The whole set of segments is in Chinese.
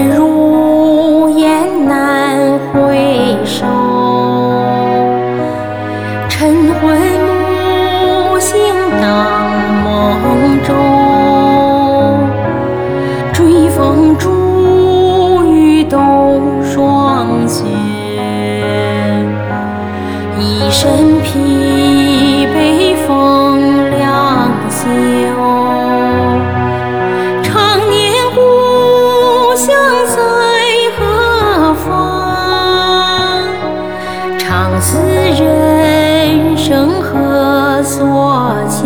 如烟难回首，晨昏暮醒当梦中，追风逐雨斗霜雪，一身疲惫风凉袖。常念故乡在何方，常思人生何所求。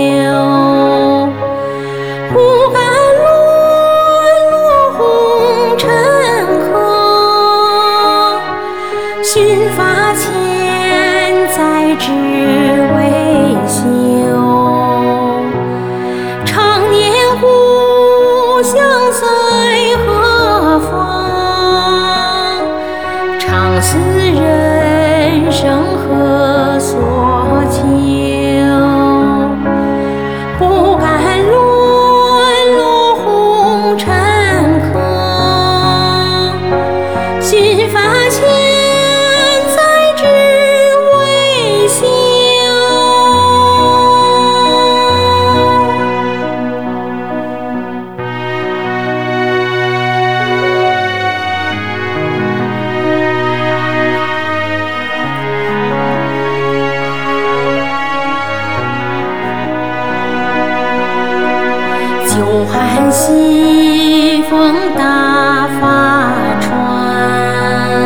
不敢沦落红尘客，寻发千载只为休。常念故乡在何方，常思人生何所求。不敢沦落红尘客，寻发千载只为休。久旱西风大发船，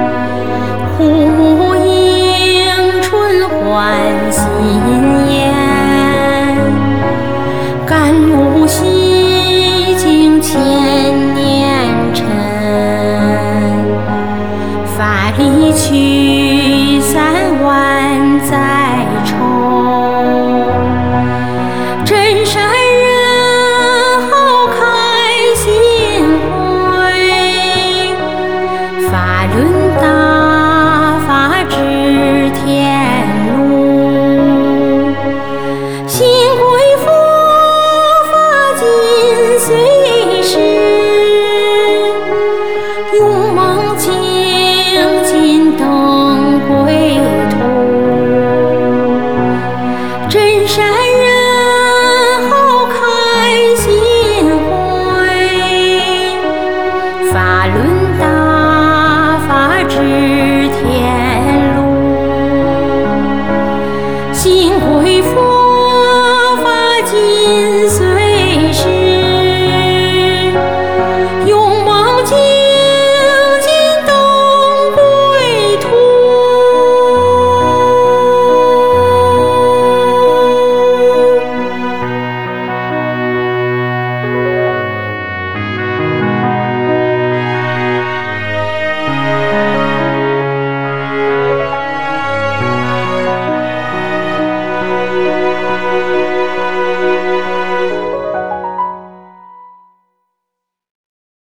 呼迎春唤新颜。甘露洗净千年尘，发离驱散万载愁。真善人好开心会，法轮大法指天路。新贵佛法尽随时，勇猛精进登归途。真善人好开心会，法轮大